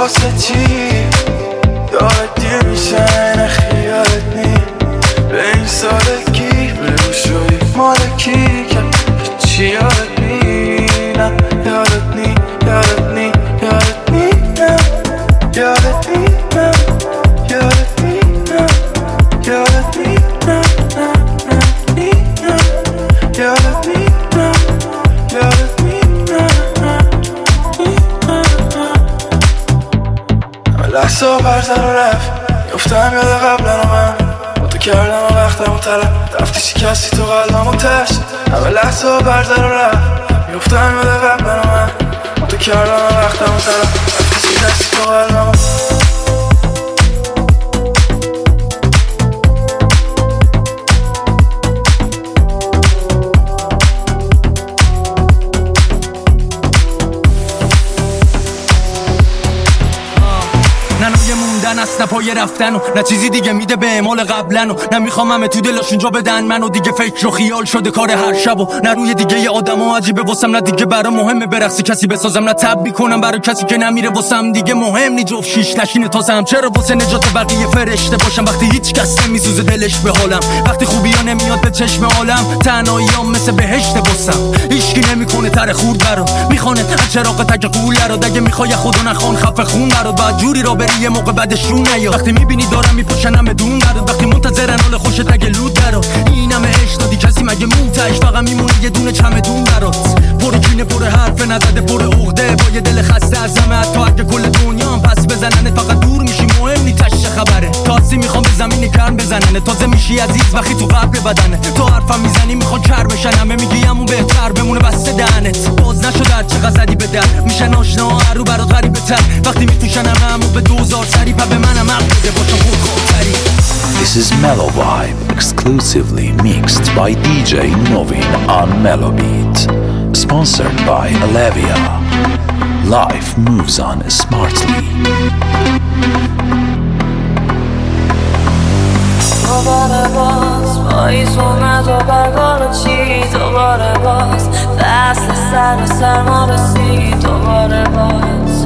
واسه چی یاد دیر میشن خیالت نی به این سالگی بگو شدی مالکی که چی یادت نی نه یادت نی یادت نی یادت نی نه یادت نی نه یادت نی نه یادت نی نه نه نه نی نه یادت نی نه یادت نی نه لحظه و برزن و رفت میفتم یاد قبلن و من با تو کردم و وقتم و طلب رفتی شکستی تو قلبم و تشت همه لحظه و برزن و رفت میفتم یاد قبلن و من با تو کردم و وقتم و طلب رفتی شکستی تو قلبم و نه موندن است نه پای رفتن و نه چیزی دیگه میده به اعمال قبلن و نه میخوام همه تو دلاشون جا بدن منو دیگه فکر و خیال شده کار هر شب و نه روی دیگه ی آدم‌ها عجیبه واسم نه دیگه برا مهمه برقصی کسی بسازم نه تب میکنم برای کسی که نمیره واسم دیگه مهم نی جفت شیش نشینه تازم چرا واسه نجات بقیه فرشته باشم وقتی هیچ کس نمیسوزه دلش به حالم وقتی خوبیا نمیاد به چشم عالم تنهاییام مثل بهشت واسم هیچکی نمیکنه تر خورد برا میخونه از چراغ تک قول رو دیگه میخوای خدا نخوان خفه خون برات بعد جوری را بری یه موقع بعدشون نیا وقتی میبینی دارم میپوشنم بدون درد وقتی منتظرن حال خوشت اگه لود درو اینم عشق دادی کسی مگه مونتش فقط میمونه یه دونه چمدون برات پر کینه پر حرف نزده پر عقده با یه دل خسته از همه حتی اگه کل دنیا پس بزننت فقط دور میشی مهم نی تشه خبره تاسی میخوام به زمین کرم بزننه تازه میشی عزیز وقتی تو قلب بدنه تو حرفم میزنی میخواد کر بشن همه میگی همون بهتر بمونه بسته دهنت باز نشده چقدر زدی به در میشن آشنا رو برات غریبه تر وقتی میفروشن همو به 2000 سری پا به منم عقل بده باشم خودخوابتری. This is Mellow Vibe, exclusively mixed by DJ Novin on Mellowbeat. Sponsored by Alevia. Life moves on smartly. دوباره باز پاییز اومد و برگار چی دوباره باز فصل سر و سرما رسید دوباره باز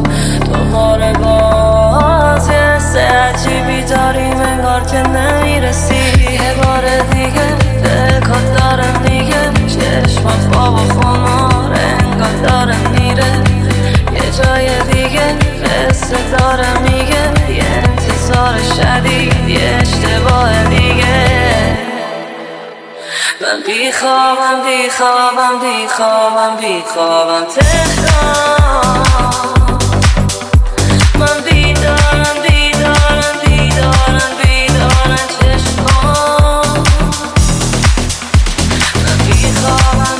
یه حس عجیبی داریم انگار که نمیرسی یه بار دیگه دلکات داره میگه چشمات بابا خمار انگار داره میره یه جای دیگه قصه داره میگه یه انتظار شدید یه اشتباه دیگه من بیخوابم تهران من بیدارم چشمان من بیخوابم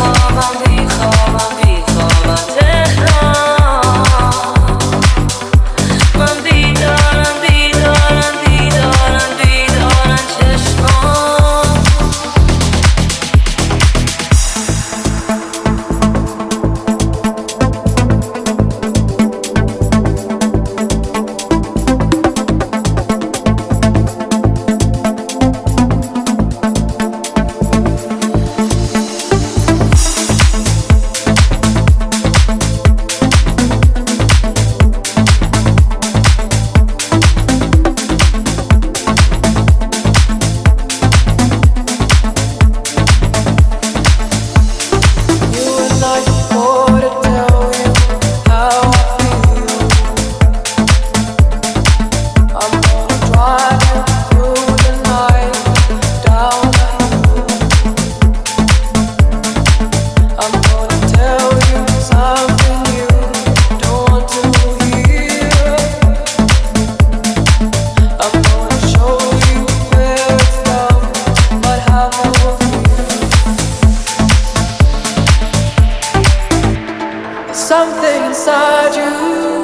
تهران من بیدارم چشمان Something inside you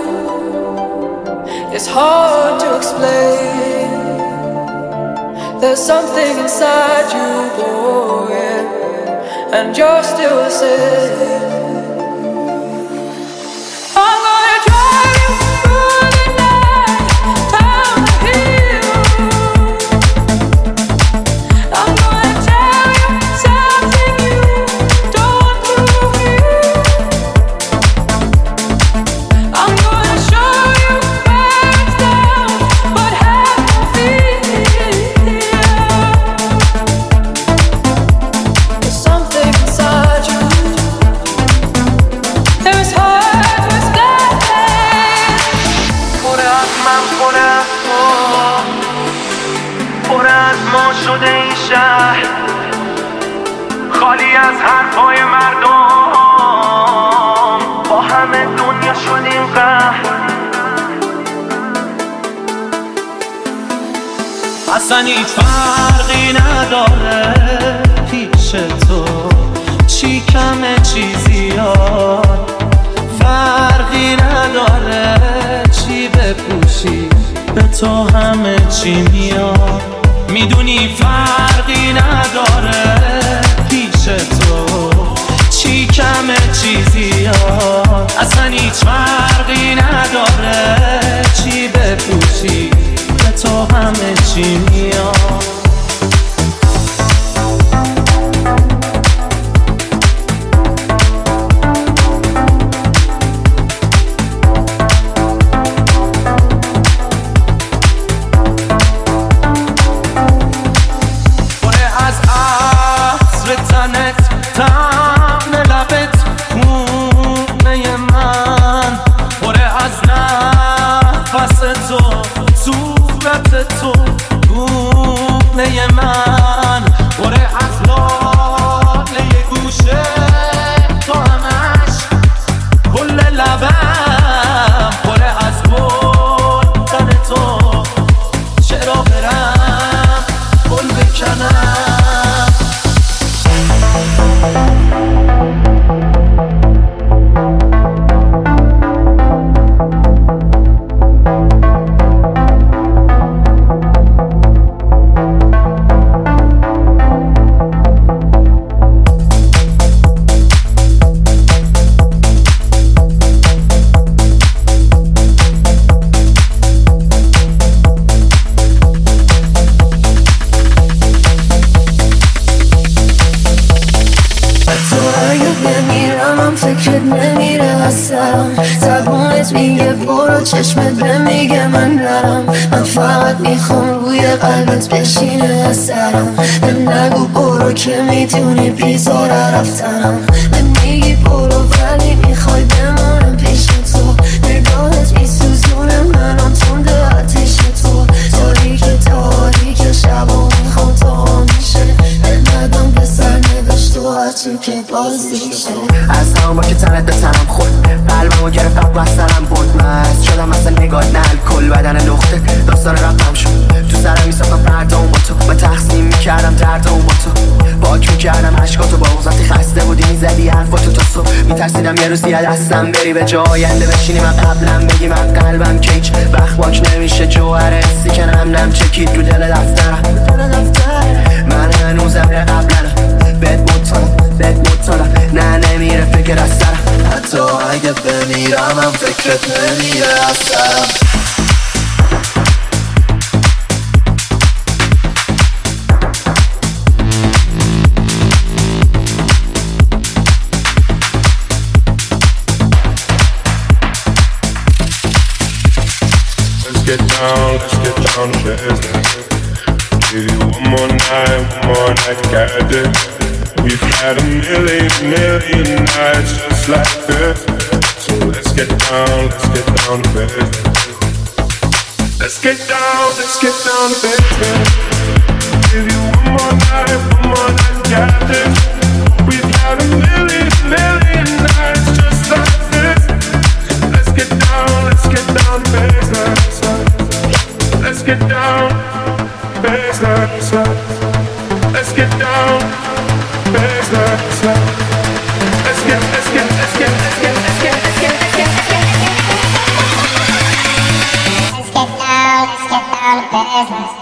is hard to explain. There's something inside you, boy, and you're still the same. I'm gonna drive you through the night, down the hill. I'm gonna tell you something you don't believe. I'm gonna show you شده این شهر، خالی از حرفای مردم، با همه دنیا شدیم قهر. اصلا هیچ فرقی نداره پیش تو، چی کمه چی زیاد، فرقی نداره چی بپوشی، به تو همه چی میاد. میدونی فرقی نداره پیش تو، چی کمه چی زیاد، اصلا هیچ فرقی نداره چی بپوشی، به تو همه چی میاد. تو گونه من بره از لاله گوشه، تو همش کل لبم بره از گلدن تو، چرا برم گل بکنم. چشمت نمیگه من نرم، من فقط میخوام روی قلبت بشینه از سرم. من نگو برو که میتونی بیزاره رفتنم، من میگی برو ولی میخوای بمونم پیش تو. نگاهت میسوزونه منم تنده آتیش تو، تاریک شبا میخوام تا میشه ندم به سر نوشت و هرچی که بازیشه. از همون با که تنت به تنم خورد، قلبمو گرفت قبل از سرم برد، مست شدم مثل نگاه نل کل بدن نقطه داستان رفتم شد. تو سرم میساختم پردام با تو، من تقسیم میکردم دردام با تو، باک میکردم عشقاتو با وقتی خسته بودی میزدی حرفاتو تا صبح. میترسیدم یه روز یه دستم بری به جای آینده بشینی من قبلم بگی من قلبم که هیچ وقت باک نمیشه جوهر حسی که نم چکید رو دل دفترم. من هنوزم یه قبلنم بهت مطالم نه نمیره فکر از سرم، حتی اگه بمیرم هم فکرت نمیره از سرم. Let's get down to business. Give you one more night, got it. We've had a million nights just like this. So let's get down to business. Let's get down to business. Give you one more night, got it. We've had a million nights just like this. Let's get down to business. Let's get down to business. Let's get down to business. Let's get down to business.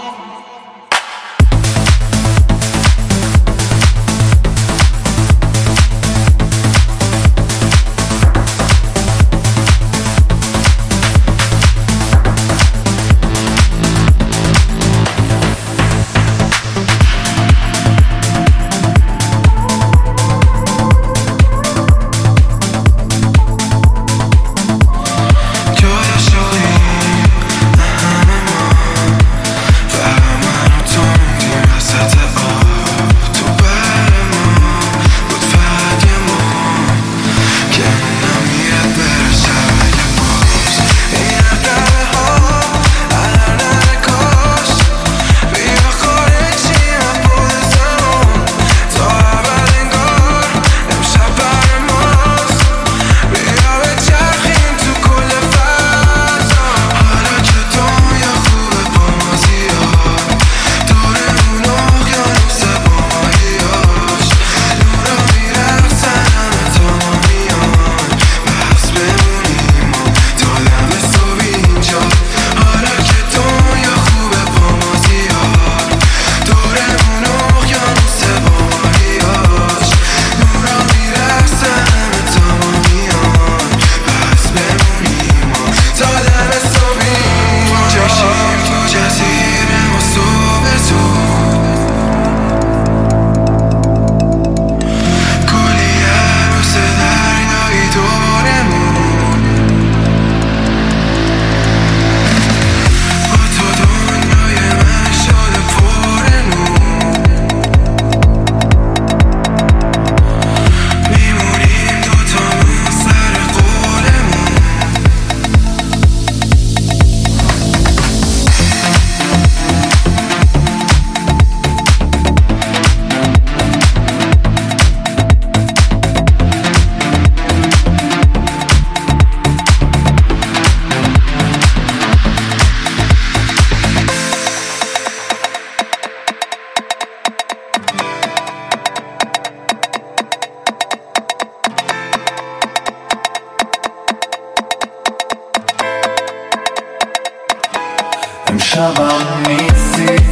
امشبم نیستی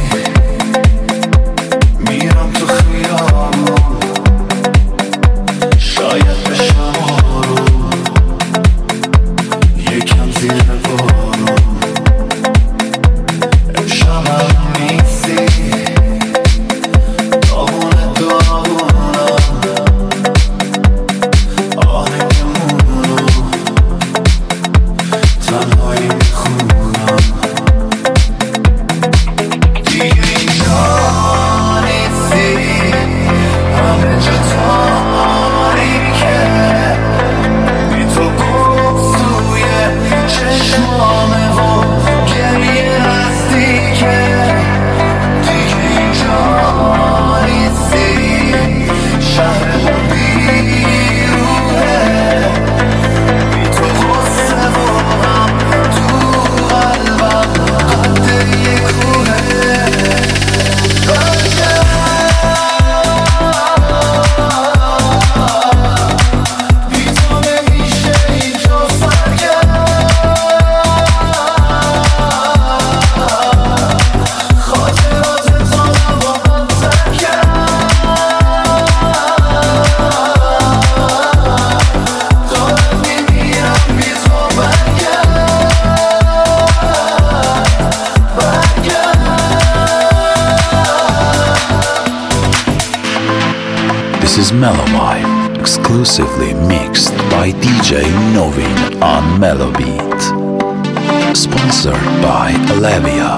میرم تو خیابون شاید بشم آروم یکم زیر بارون امشبم نیستی داغونه داغونم آهنگمونو تنهایی میخونم دیگه اینجا نیستی همه جا تاریکه بی تو گفت توی چشمامه و گریه هستی که دیگه اینجا نیستی شهرمون بیروحه بی تو غصه و غم تو قلبم قد یک کوه بی تو نمیشه اینجا سرگرم خاطرات تا با من ترکم دارم میمیرم بی تو برگرم This is Mellow Vibe, exclusively mixed by DJ Novin on Mellow Beat. Sponsored by Alevia.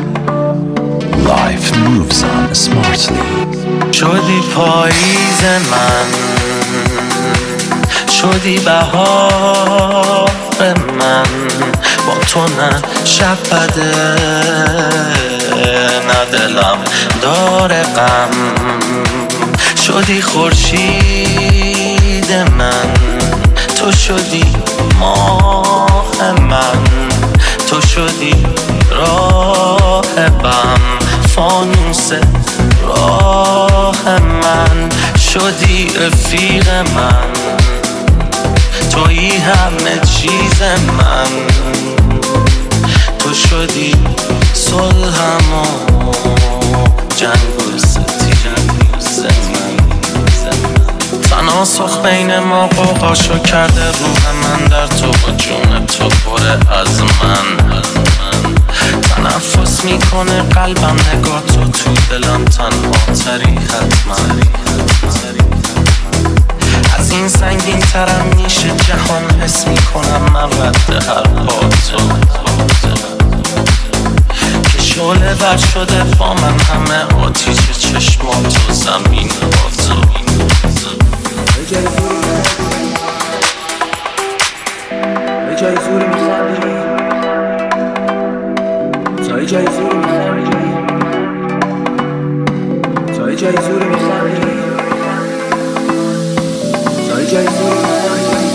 Life moves on smartly. شدی پاییز من شدی بهار من با تو نه شب بده نه دلم داره غم شدی خورشید من تو شدی ماه من تو شدی راه بم فانوس راه من شدی رفیق من تویی همه چیز من تو شدی صلحم و جنگ و تناسخ بین ما قوقاشو کرده روح من در تو و جون تو پره از من تنفس میکنه قلبم نگاه تو دلم تنها تری حتما از این سنگین ترم میشه جهان حس میکنم من رد هر پا تو که شعله ور شده با من همه آتیش چشمات و زمین با تو یه جای زوری میخندی تا یه جای زوری میخندی تا یه جای زوری میخندی تا یه جای زوری میخندی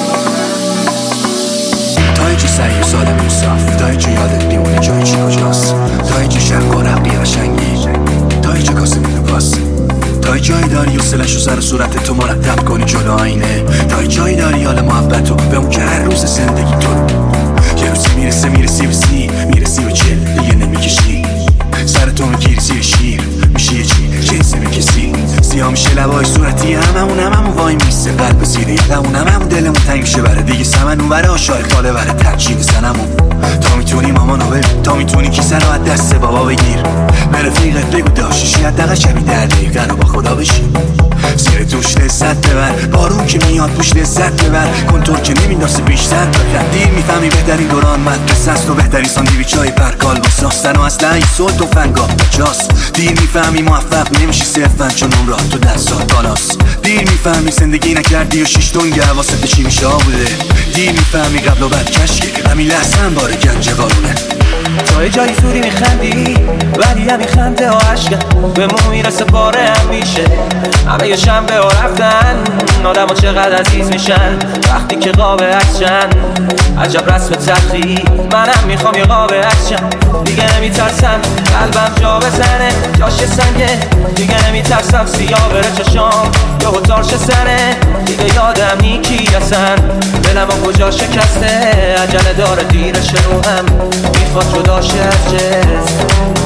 تا اینجا سعی و سالم صاف تا اینجا یادت میمونه جای چی کجاست تا اینجا شرق و رقی قشنگی تا اینجا کاسه میدو کاس تا جایی داری و سلش و سر صورت تو مرتب کنی جلو آینه تا جایی داری حال محبت و به اون که هر روز زندگی تو یه روزی میرسی به چل دیگه نمیکشی سر تو میگیری زیر شیر میشه یه چی جنسه میکسی سیاه میشه لبای صورتی هممون وای میسته قلب زیره یادمون هممون دلمون تنگ شه بره دیگه سمن اون بره آشای خاله بره ترچید زنمون تا میتونی مامانو ببین تا میتونی کیسه رو از دست بابا بگیر به رفیقت بگو داشتشی حداقل شبی در دقیقه رو با خدا بشی زیر دوش لذت ببر بارون که میاد پوش لذت ببر کنتور که نمینداسه بیشتر بخن دیر میفهمی بهترین دوران مدرسه است و بهترین ساندویچای پرکال با ساستن و اصلا این صوت و فنگاه بچاست دیر میفهمی موفق نمیشی صرفا چون اون راه تو دستات بالاست دیر میفهمی زندگی نکردی و 6 دنگ حواست چی میشه بوده دیر میفهمی قبل و بعد کشکی همین لحظه هم باره گنج قانونه تا یه جایی زوری میخندی ولی همین خنده ها عشقه به مو میرسه باره هم میشه همه یه شنبه ها رفتن آدم ها چقدر عزیز میشن وقتی که قاب عکسشن عجب رسم تلخی منم میخوام یه قاب عکسشن دیگه نمیترسم قلبم جا بزنه جاش سنگه دیگه نمیترسم سیاه بره چشام یا تارش سنه دیگه یادم نیکی اصلا دلم و کجا شکسته عجله داره دیرش روحم میخواد جداشه از جسم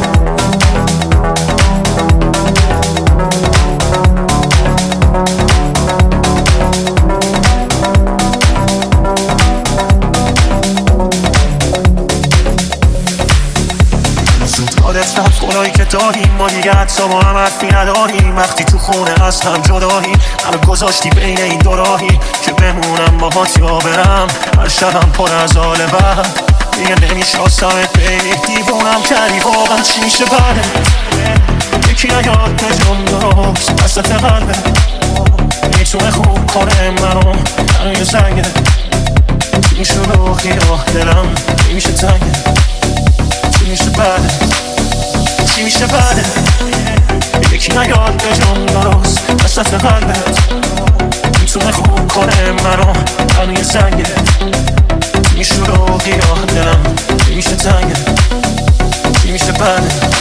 یادت رفت خدایی که داریم ما دیگه حتی با هم حرفی نداریم وقتی تو خونه از هم جداییم منو گذاشتی بین این دو راهی که بمونم باهات یا برم هر شبم پر از حال بد دیگه نمیشناسمت بیبی دیوونم کردی واقعا چی میشه بعدت یکی نیاد به جون درست وسط قلبت میتونه خوب کنه منو یه زنگه چی میشه روحی آه دلم چی میشه تنگه چی میشه بعدت چی میشه بعدت یکی نیاد به جون درست وسط قلبت میتونه خوب کنه منو یه زنگه چی میشه روحی آه دلم چی میشه تنگه چی میشه بعدت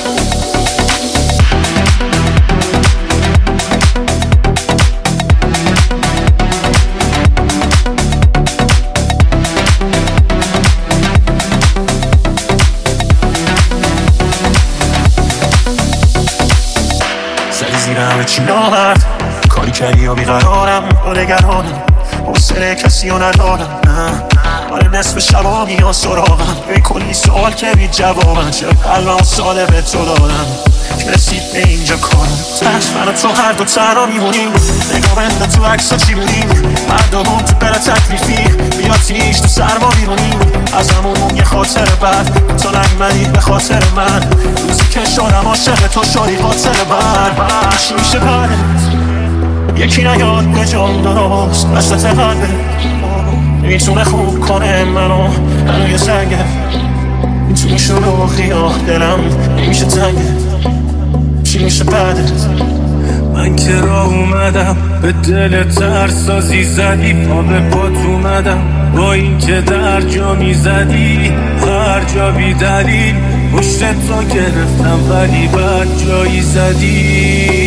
همه چی نامرد کاری کردی یا بیقرارم و نگرانم حوصله کسی رو ندارم آره نصف شبا میان سراغم به کلی سوال که بی جوابم چرا قلبم ساله به تو دادم که رسید به اینجا کارم تشت من و تو هر دو تنها میمونیم نگاه بنده تو عکس ها چی بودیم هر دومون تو بره تکلیفی بیا تیش تو سرما بیرونیم از همون یه خاطر بعد تو نگمدی به خاطر من روزی که شدم عاشق تو شدی خاطر من چی میشه بعدت یکی نیاد به جان درست وسط قلبت میتونه خوب کنه منو یه زنگه میتونه شروع خیاه دلم نمیشه تنگه چی میشه بعدت من که راه اومدم به دل ترسازی زدی پا به پات اومدم با این که در جا میزدی هر جا بی دلیل پشت تو گرفتم ولی بعد جایی زدی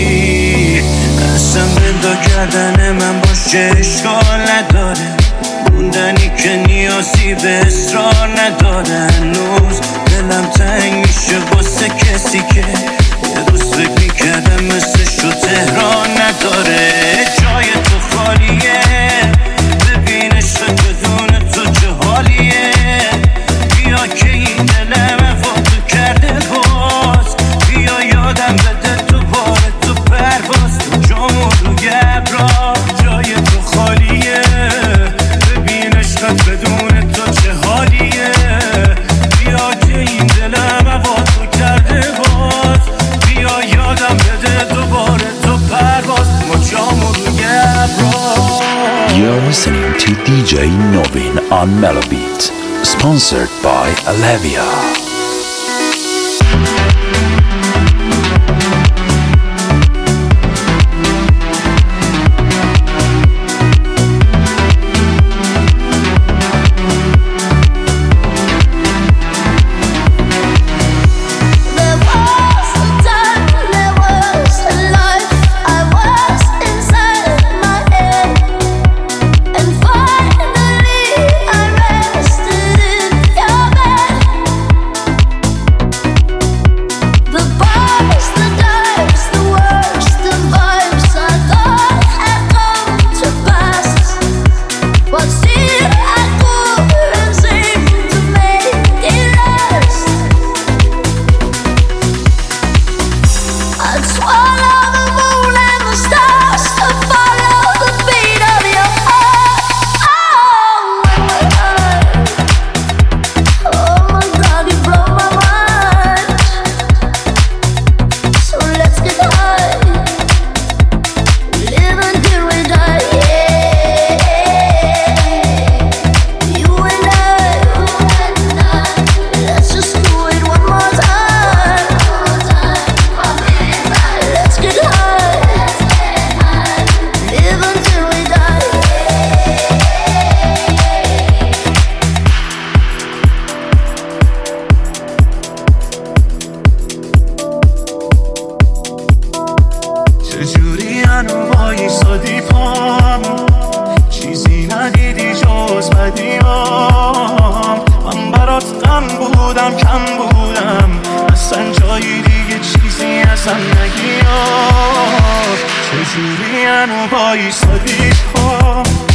قسم بندا گردن من باشه اشکال نداره موندنی که نیازی به اصرار نداره هنوز دلم تنگ میشه واسه کسی که یه روز فکر میکردم مثلش رو تهران نداره جای تو خالیه ببین عشق بدون تو چه حالیه بیا که این دلم وفاتو کرده باز بیا یادم بده تو بار تو پرواز تو جامو روی ابرا جای تو خالیه ببین عشقت بدون تو چه حالیه بیا که این دلم وفاتو کرده باز بیا یادم بده دوباره تو پرواز ما جامو روی ابرا. You're listening to DJ Novin on Melobeat, sponsored by Alevia. خودم کم بودم، اصلا جایی دیگه چیزی ازم نگیاد. چجوری هنو بایستادی پا